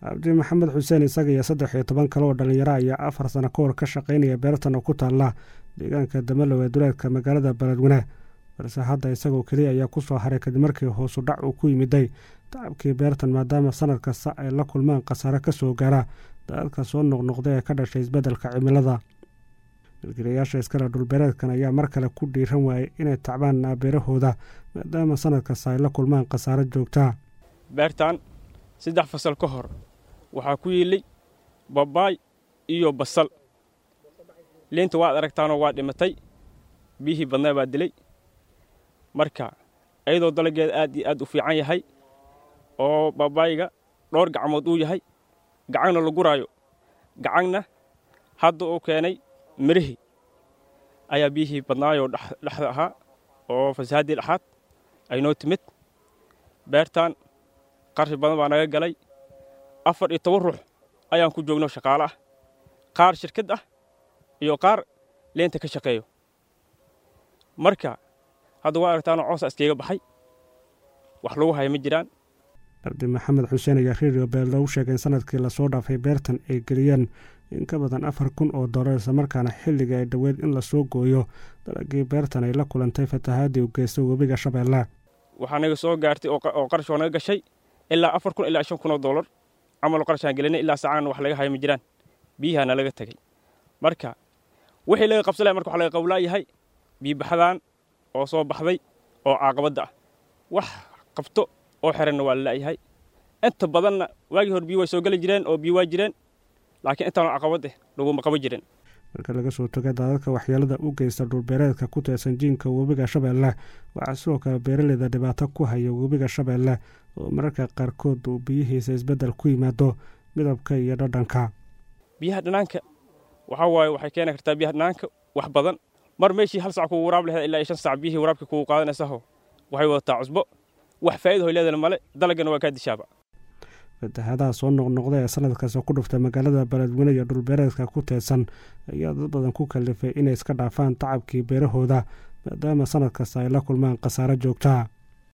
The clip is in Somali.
cabdi maxamed xuseen isaga iyo 13 kale oo dhalinyaro ayaa 4 sano ka hor ka shaqaynaya beertan oo ku taala deegaanka Damalow ee duleedka magaalada Beledweyne balse hadda isagoo kaliya ayaa ku soo haray kadib markii hoos u dhac uu ku yimiday tacabkii beertan maadaama sanad kasta ay la kulmaan khasaare ka soo gaara dadka soo noqnoqday ee ka dhashay isbeddelka cimilada. milkiilayaasha iskala dhulbeereedkan ayaa mar kale ku dhiiran waayay inay tacbaan beerahooda maadaama sanad kasta ay la kulmaan khasaare joogta. beertan 3 fasal ka hor waxaa ku yeelay babaay iyo basal leenta waad aragtaanoo waa dhimatay biyihii badnaa baa dilay marka ayadoo dalageed aad iyo aad u fiican yahay oo babaayga dhowr gacmood uu yahay gacanna lagu raayo gacanna hadda uu keenay mirihi ayaa biyihii badnaayoo dhaxda ahaa oo fasaadii dhaxaad ay noo timid beertan qarshi badan baa naga galay 14 ruux ayaan ku joogno shaqaale ah qaar shirkad ah iyo qaar leenta ka shaqeeyo marka hadda waa aragtaan coosa iskaga baxay wax lagu hayo ma jiraan. cabdi maxamed xuseen ayaa radio beelow sheegay sanadkii la soo dhaafay beertan ay geliyeen in ka badan $4,000 isla markaana xilliga ay dhaweyd in la soo gooyo dalagii beertan ay la kulantay fatahaadii u geystay webiga Shabeelle. waxaa naga soo gaartay oo qarash naga gashay ilaa $4,000 ilaa $5,000 amal qarashaan gelinay ilaa saacaan wax laga hayo ma jiraan biyahana laga tagay marka wixii laga qabsalay marka wax laga qowlaayahay biyo baxdaan oo soo baxday oo caaqabada ah wax qabto oo xiran waa la yahay inta badanna waagi hor biyo way soo gali jireen oo biyo waa jireen laakiin inta caaqabad lagu ma qabo jireen. marka laga soo tagay dadka waxyeelada u geysta dhulbeereedka ku teesan jiinka webiga Shabeelle waxa sidoo kale beeraleyda dhibaato ku haya webiga Shabeelle oo mararka qaarkood uu biyihiisa isbedel ku yimaado midabka iyo dhadhanka. biyaha dhanaanka waxa waaye waxay keenay kartaa biyaha dhanaanka wax badan mar meeshii hal saac ku waraab lahayd ilaa 5 saac biyihii waraabka ku qaadanaysaa waxay wadataa cusbo wax faa'iido leedahay male dalagana waa ka dishaaba. fatahaadaha soo noqnoqday ee sanadkaas ku dhuftay magaalada Beledweyne iyo dhulbeereedka ku teesan ayaa dad badan ku kalifay inay iska dhaafaan tacabkii beerahooda maadaama sanad kasta ay la kulmaan khasaare joogta.